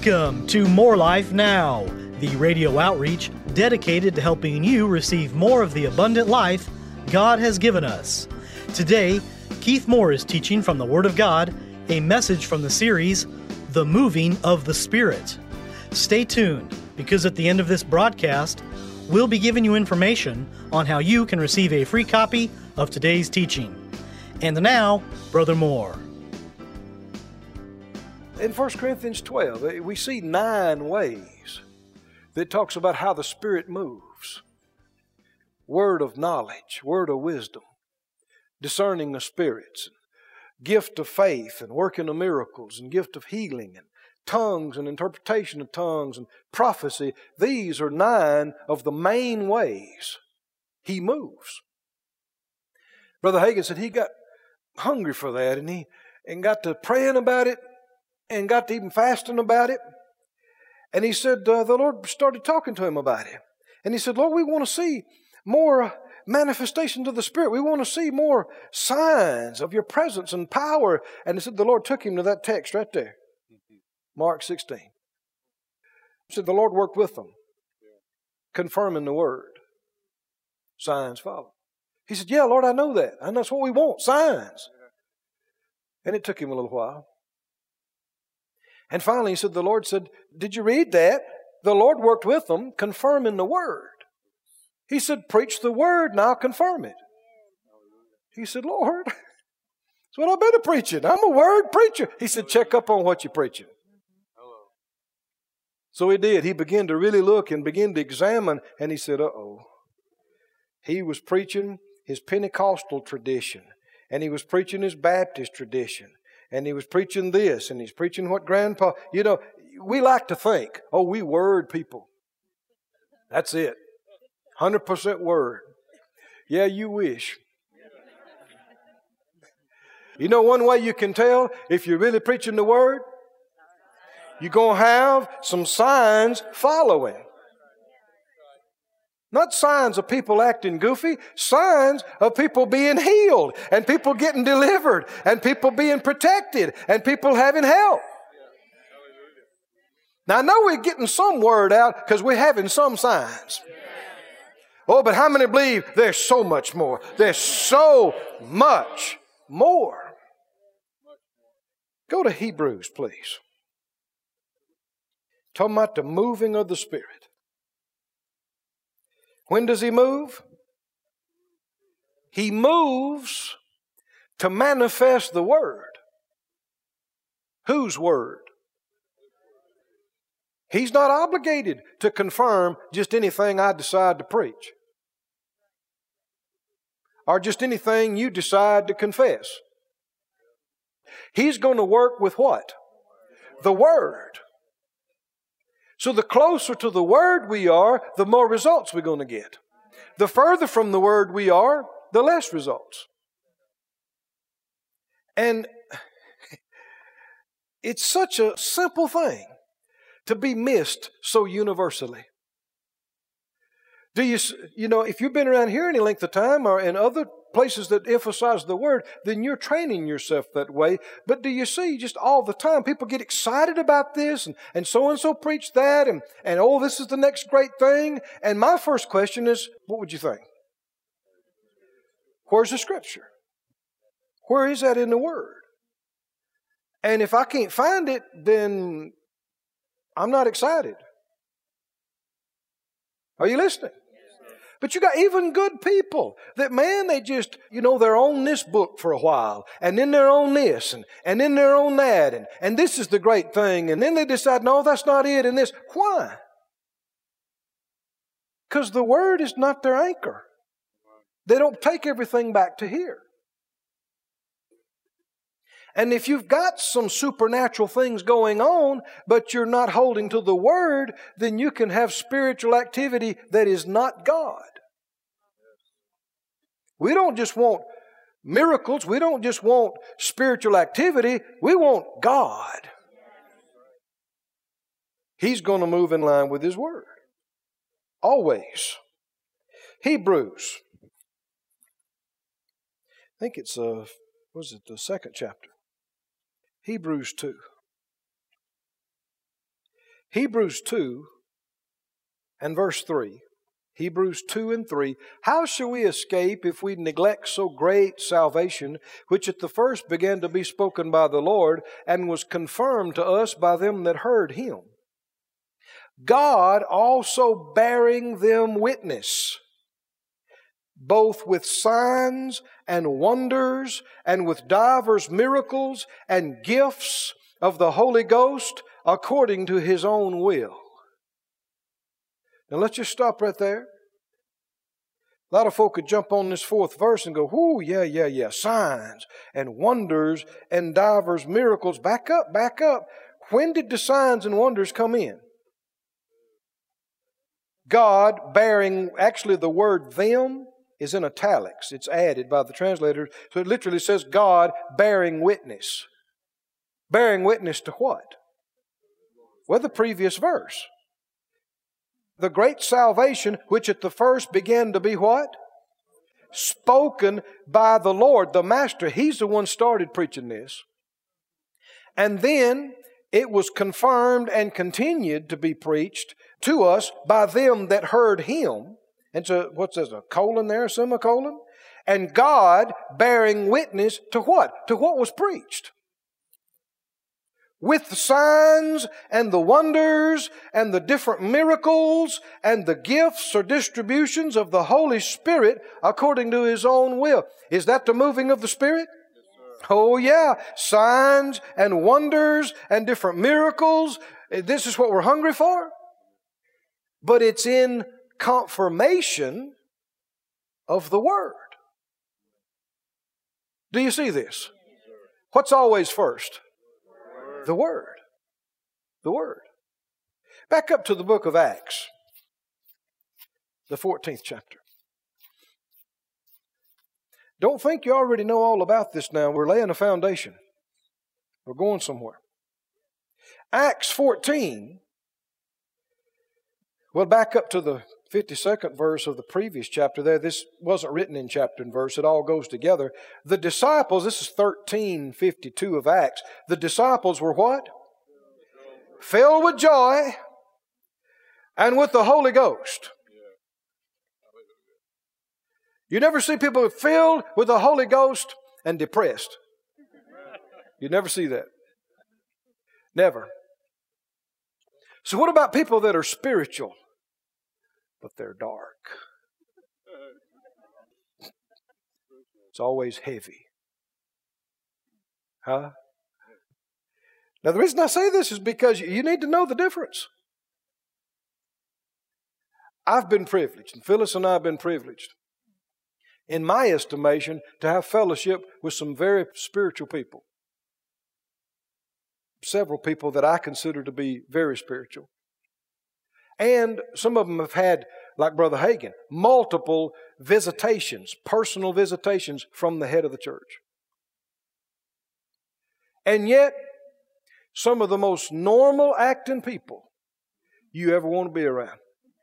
Welcome to More Life Now, the radio outreach dedicated to helping you receive more of the abundant life God has given us. Today, Keith Moore is teaching from the Word of God, a message from the series, The Moving of the Spirit. Stay tuned, because at the end of this broadcast, we'll be giving you information on how you can receive a free copy of today's teaching. And now, Brother Moore. In 1 Corinthians 12, we see 9 ways that talks about how the Spirit moves. Word of knowledge, word of wisdom, discerning the spirits, gift of faith and working of miracles, and gift of healing, and tongues and interpretation of tongues, and prophecy. These are 9 of the main ways He moves. Brother Hagin said he got hungry for that, and he got to praying about it, and got to even fasting about it. And he said the Lord started talking to him about it. And he said, Lord, we want to see more manifestations of the Spirit. We want to see more signs of your presence and power. And he said the Lord took him to that text right there. Mark 16. He said the Lord worked with them, confirming the word. Signs follow. He said, yeah, Lord, I know that. And that's what we want, signs. And it took him a little while. And finally, he said, the Lord said, did you read that? The Lord worked with them, confirming the word. He said, preach the word and I'll confirm it. He said, Lord, that's what I've been preaching. I'm a word preacher. He said, check up on what you're preaching. So he did. He began to really look and begin to examine. And he said, uh-oh. He was preaching his Pentecostal tradition. And he was preaching his Baptist tradition. And he was preaching this, and he's preaching what Grandpa... You know, we like to think, oh, we word people. That's it. 100% word. Yeah, you wish. You know one way you can tell if you're really preaching the word? You're going to have some signs following. Not signs of people acting goofy, signs of people being healed and people getting delivered and people being protected and people having help. Now I know we're getting some word out because we're having some signs. Oh, but how many believe there's so much more? There's so much more. Go to Hebrews, please. Talking about the moving of the Spirit. When does He move? He moves to manifest the Word. Whose Word? He's not obligated to confirm just anything I decide to preach. Or just anything you decide to confess. He's going to work with what? The Word. So the closer to the Word we are, the more results we're going to get. The further from the Word we are, the less results. And it's such a simple thing to be missed so universally. You know, if you've been around here any length of time or in other places that emphasize the Word, then you're training yourself that way. But do you see just all the time people get excited about this and so preach that and oh, this is the next great thing. And my first question is, what would you think? Where's the Scripture? Where is that in the Word? And if I can't find it, then I'm not excited. Are you listening? But you got even good people that, man, they just, they're on this book for a while, and then they're on this, and then they're on that, and this is the great thing, and then they decide, no, that's not it, and this. Why? Because the Word is not their anchor. They don't take everything back to here. And if you've got some supernatural things going on, but you're not holding to the Word, then you can have spiritual activity that is not God. We don't just want miracles. We don't just want spiritual activity. We want God. He's going to move in line with His Word. Always. Hebrews. I think it's, the second chapter? Hebrews 2. Hebrews 2 and verse 3. Hebrews 2 and 3. How shall we escape if we neglect so great salvation, which at the first began to be spoken by the Lord, and was confirmed to us by them that heard Him? God also bearing them witness, both with signs and wonders, and with divers miracles and gifts of the Holy Ghost, according to His own will. Now let's just stop right there. A lot of folk could jump on this fourth verse and go, "Whoo, yeah. Signs and wonders and divers miracles." Back up. When did the signs and wonders come in? God bearing, actually the word "them" is in italics. It's added by the translators. So it literally says God bearing witness. Bearing witness to what? Well, the previous verse. The great salvation, which at the first began to be what? Spoken by the Lord, the Master. He's the one started preaching this. And then it was confirmed and continued to be preached to us by them that heard Him. And so, what's this, a colon there, a semicolon? And God bearing witness to what? To what was preached. With the signs and the wonders and the different miracles and the gifts or distributions of the Holy Spirit according to His own will. Is that the moving of the Spirit? Yes, oh yeah. Signs and wonders and different miracles. This is what we're hungry for. But it's in confirmation of the Word. Do you see this? What's always first? The Word. The Word. Back up to the book of Acts, the 14th chapter. Don't think you already know all about this now. We're laying a foundation. We're going somewhere. Acts 14. Well, back up to the 52nd verse of the previous chapter there. This wasn't written in chapter and verse. It all goes together. The disciples, this is 13:52 of Acts. The disciples were what? Filled with joy and with the Holy Ghost. You never see people filled with the Holy Ghost and depressed. You never see that. Never. So what about people that are spiritual, but they're dark? It's always heavy. Huh? Now the reason I say this is because you need to know the difference. I've been privileged, and Phyllis and I have been privileged, in my estimation, to have fellowship with some very spiritual people. Several people that I consider to be very spiritual. And some of them have had, like Brother Hagin, multiple visitations, personal visitations from the head of the church. And yet, some of the most normal acting people you ever want to be around.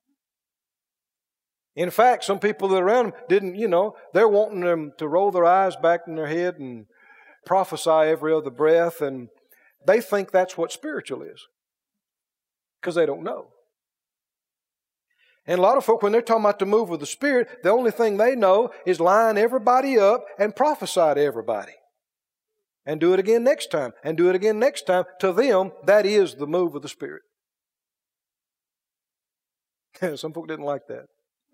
In fact, some people that are around them didn't, they're wanting them to roll their eyes back in their head and prophesy every other breath, and they think that's what spiritual is because they don't know. And a lot of folk, when they're talking about the move of the Spirit, the only thing they know is line everybody up and prophesy to everybody. And do it again next time, and do it again next time. To them, that is the move of the Spirit. Some folk didn't like that.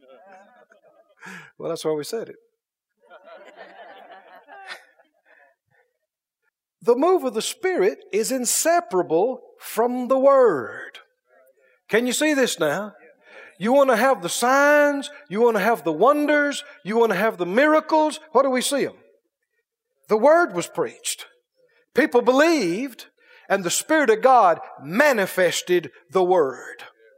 Well, that's why we said it. The move of the Spirit is inseparable from the Word. Can you see this now? You want to have the signs, you want to have the wonders, you want to have the miracles. What do we see them? The Word was preached. People believed, and the Spirit of God manifested the Word.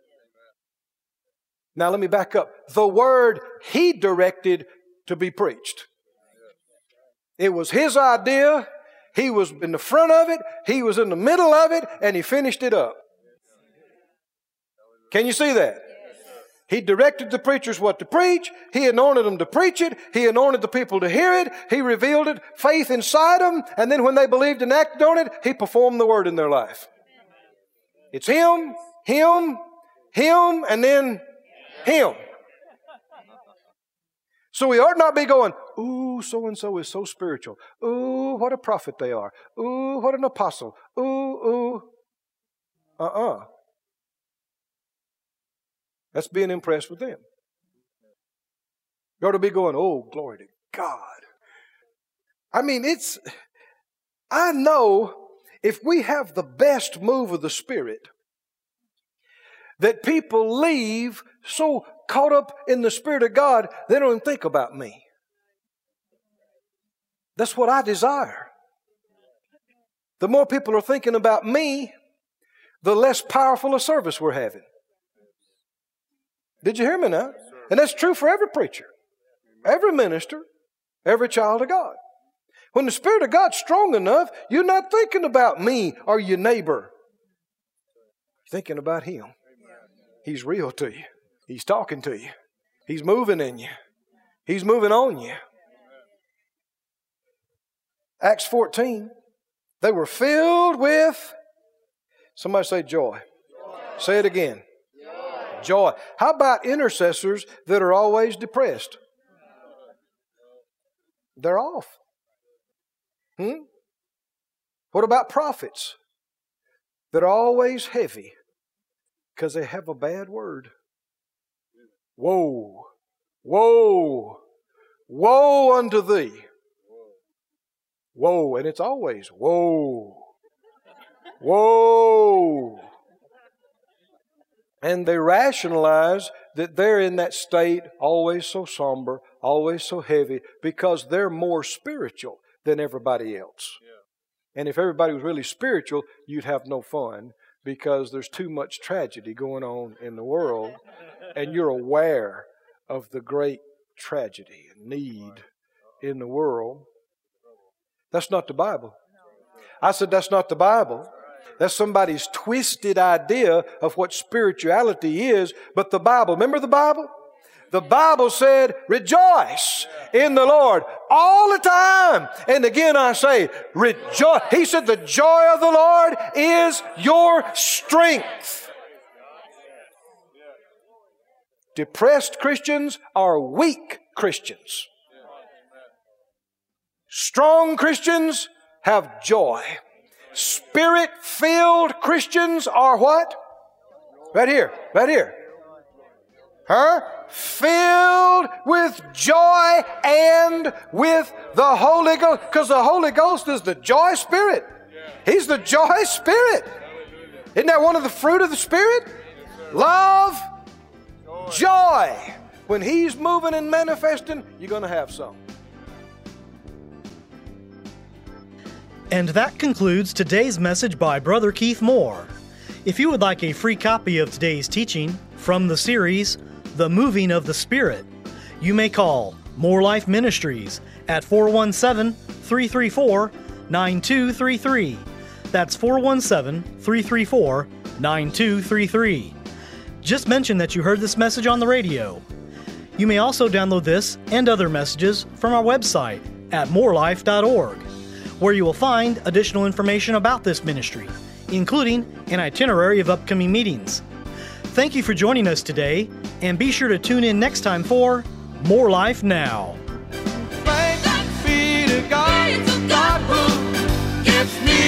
Now let me back up. The Word He directed to be preached. It was His idea. He was in the front of it. He was in the middle of it, and He finished it up. Can you see that? He directed the preachers what to preach. He anointed them to preach it. He anointed the people to hear it. He revealed it, faith inside them. And then when they believed and acted on it, He performed the Word in their life. It's Him. him, him, and then him. So we ought not be going, ooh, so-and-so is so spiritual. Ooh, what a prophet they are. Ooh, what an apostle. Ooh. That's being impressed with them. You ought to be going, oh, glory to God. I mean, I know if we have the best move of the Spirit, that people leave so caught up in the Spirit of God, they don't even think about me. That's what I desire. The more people are thinking about me, the less powerful a service we're having. Did you hear me now? And that's true for every preacher, every minister, every child of God. When the Spirit of God's strong enough, you're not thinking about me or your neighbor. You're thinking about Him. He's real to you. He's talking to you. He's moving in you. He's moving on you. Acts 14, they were filled with, somebody say joy. Say it again. Joy. How about intercessors that are always depressed? They're off. What about prophets that are always heavy because they have a bad word? Woe, woe, woe unto thee. Woe, and it's always woe, woe. And they rationalize that they're in that state, always so somber, always so heavy, because they're more spiritual than everybody else. Yeah. And if everybody was really spiritual, you'd have no fun, because there's too much tragedy going on in the world, and you're aware of the great tragedy and need in the world. That's not the Bible. I said that's not the Bible. That's somebody's twisted idea of what spirituality is. But the Bible, remember the Bible? The Bible said, rejoice in the Lord all the time. And again I say, rejoice. He said the joy of the Lord is your strength. Depressed Christians are weak Christians. Strong Christians have joy. Spirit-filled Christians are what? Right here, right here. Filled with joy and with the Holy Ghost. Because the Holy Ghost is the joy Spirit. He's the joy Spirit. Isn't that one of the fruit of the Spirit? Love, joy. When He's moving and manifesting, you're going to have some. And that concludes today's message by Brother Keith Moore. If you would like a free copy of today's teaching from the series, The Moving of the Spirit, you may call More Life Ministries at 417-334-9233. That's 417-334-9233. Just mention that you heard this message on the radio. You may also download this and other messages from our website at morelife.org, where you will find additional information about this ministry, including an itinerary of upcoming meetings. Thank you for joining us today, and be sure to tune in next time for More Life Now. Thanks be to God, God who gives me